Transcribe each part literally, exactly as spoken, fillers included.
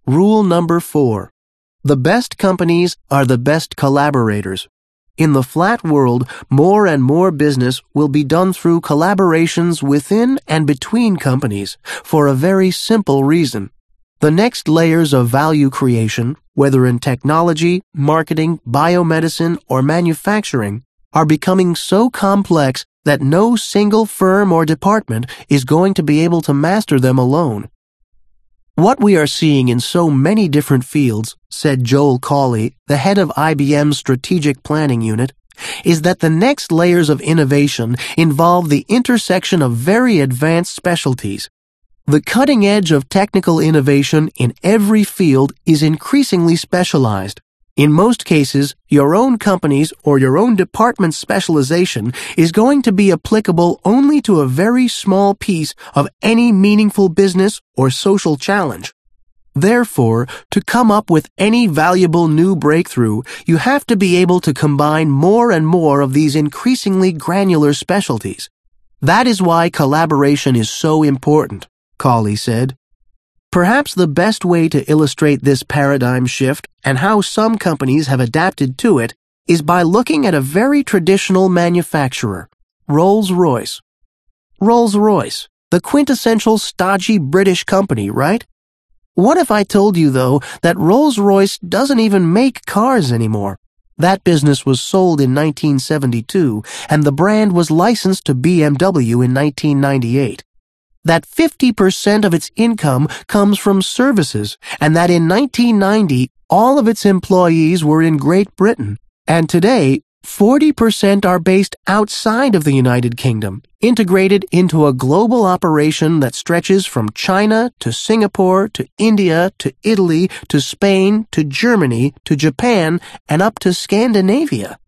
Rule number four. The best companies are the best collaborators. In the flat world, more and more business will be done through collaborations within and between companies for a very simple reason. The next layers of value creation, whether in technology, marketing, biomedicine, or manufacturing, are becoming so complex that no single firm or department is going to be able to master them alone. What we are seeing in so many different fields, said Joel Cawley, the head of I B M's Strategic Planning Unit, is that the next layers of innovation involve the intersection of very advanced specialties. The cutting edge of technical innovation in every field is increasingly specialized. In most cases, your own company's or your own department's specialization is going to be applicable only to a very small piece of any meaningful business or social challenge. Therefore, to come up with any valuable new breakthrough, you have to be able to combine more and more of these increasingly granular specialties. That is why collaboration is so important, Cawley said. Perhaps the best way to illustrate this paradigm shift and how some companies have adapted to it is by looking at a very traditional manufacturer, Rolls-Royce. Rolls-Royce, the quintessential stodgy British company, right? What if I told you, though, that Rolls-Royce doesn't even make cars anymore? That business was sold in nineteen seventy-two, and the brand was licensed to B M W in nineteen ninety-eight. That fifty percent of its income comes from services, and that in nineteen ninety, all of its employees were in Great Britain, and today, forty percent are based outside of the United Kingdom, integrated into a global operation that stretches from China to Singapore to India to Italy to Spain to Germany to Japan and up to Scandinavia.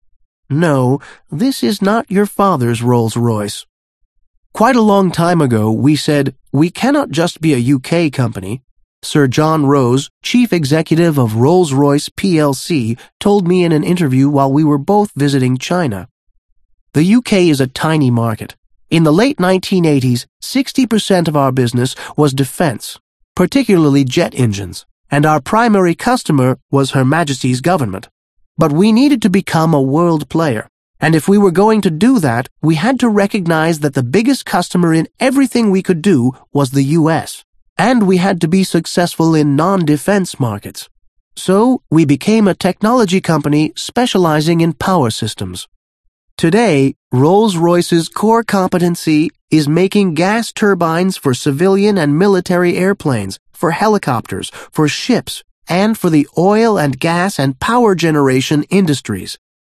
No, this is not your father's Rolls-Royce. Quite a long time ago, we said, we cannot just be a U K company. Sir John Rose, chief executive of Rolls-Royce P L C, told me in an interview while we were both visiting China. The U K is a tiny market. In the late nineteen eighties, sixty percent of our business was defense, particularly jet engines, and our primary customer was Her Majesty's government. But we needed to become a world player. And if we were going to do that, we had to recognize that the biggest customer in everything we could do was the U S, and we had to be successful in non-defense markets. So, we became a technology company specializing in power systems. Today, Rolls-Royce's core competency is making gas turbines for civilian and military airplanes, for helicopters, for ships, and for the oil and gas and power generation industries.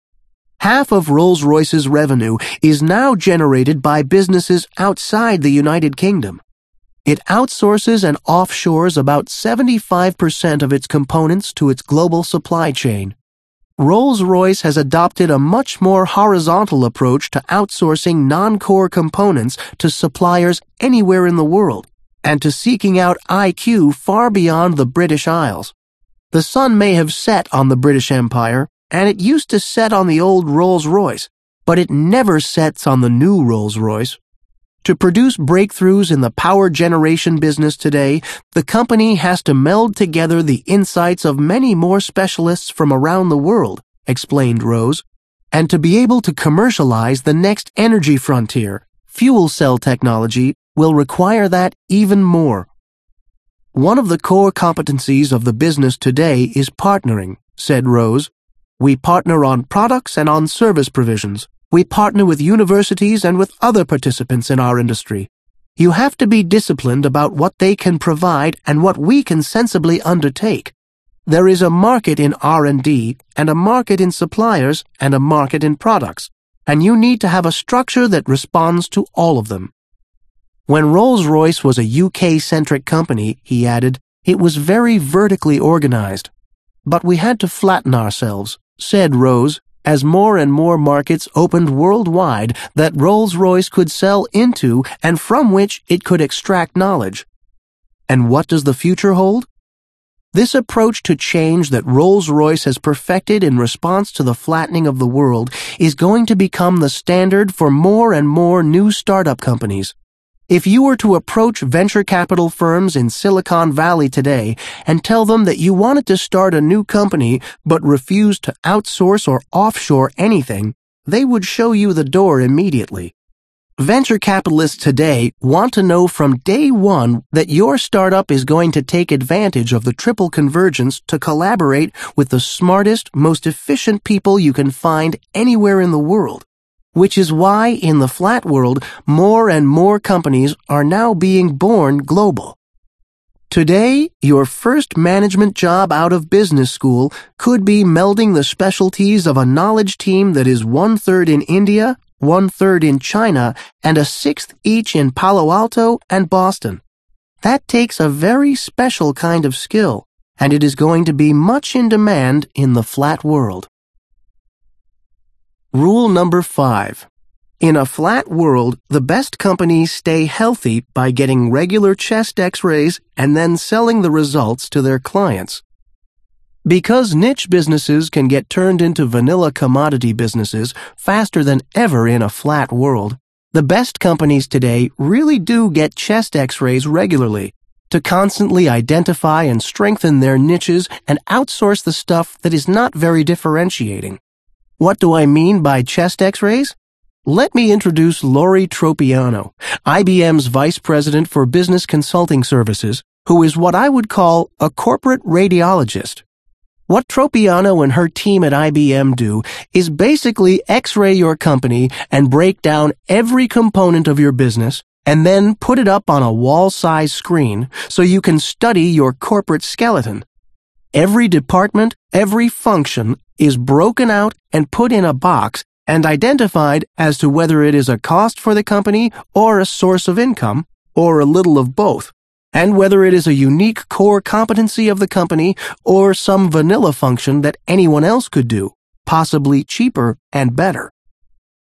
Half of Rolls-Royce's revenue is now generated by businesses outside the United Kingdom. It outsources and offshores about seventy-five percent of its components to its global supply chain. Rolls-Royce has adopted a much more horizontal approach to outsourcing non-core components to suppliers anywhere in the world, and to seeking out I Q far beyond the British Isles. The sun may have set on the British Empire, and it used to set on the old Rolls-Royce, but it never sets on the new Rolls-Royce. To produce breakthroughs in the power generation business today, the company has to meld together the insights of many more specialists from around the world, explained Rose, and to be able to commercialize the next energy frontier, fuel cell technology, will require that even more. One of the core competencies of the business today is partnering, said Rose. We partner on products and on service provisions. We partner with universities and with other participants in our industry. You have to be disciplined about what they can provide and what we can sensibly undertake. There is a market in R and D, and a market in suppliers, and a market in products, and you need to have a structure that responds to all of them. When Rolls-Royce was a U K-centric company, he added, it was very vertically organized. But we had to flatten ourselves, said Rose, as more and more markets opened worldwide that Rolls-Royce could sell into and from which it could extract knowledge. And what does the future hold? This approach to change that Rolls-Royce has perfected in response to the flattening of the world is going to become the standard for more and more new startup companies. If you were to approach venture capital firms in Silicon Valley today and tell them that you wanted to start a new company but refused to outsource or offshore anything, they would show you the door immediately. Venture capitalists today want to know from day one that your startup is going to take advantage of the triple convergence to collaborate with the smartest, most efficient people you can find anywhere in the world. Which is why in the flat world, more and more companies are now being born global. Today, your first management job out of business school could be melding the specialties of a knowledge team that is one-third in India, one-third in China, and a sixth each in Palo Alto and Boston. That takes a very special kind of skill, and it is going to be much in demand in the flat world. Rule number five. In a flat world, the best companies stay healthy by getting regular chest x-rays and then selling the results to their clients. Because niche businesses can get turned into vanilla commodity businesses faster than ever in a flat world, the best companies today really do get chest x-rays regularly to constantly identify and strengthen their niches and outsource the stuff that is not very differentiating. What do I mean by chest x-rays? Let me introduce Lori Tropiano, I B M's Vice President for Business Consulting Services, who is what I would call a corporate radiologist. What Tropiano and her team at I B M do is basically x-ray your company and break down every component of your business and then put it up on a wall-size screen so you can study your corporate skeleton. Every department, every function is broken out and put in a box and identified as to whether it is a cost for the company or a source of income, or a little of both, and whether it is a unique core competency of the company or some vanilla function that anyone else could do, possibly cheaper and better.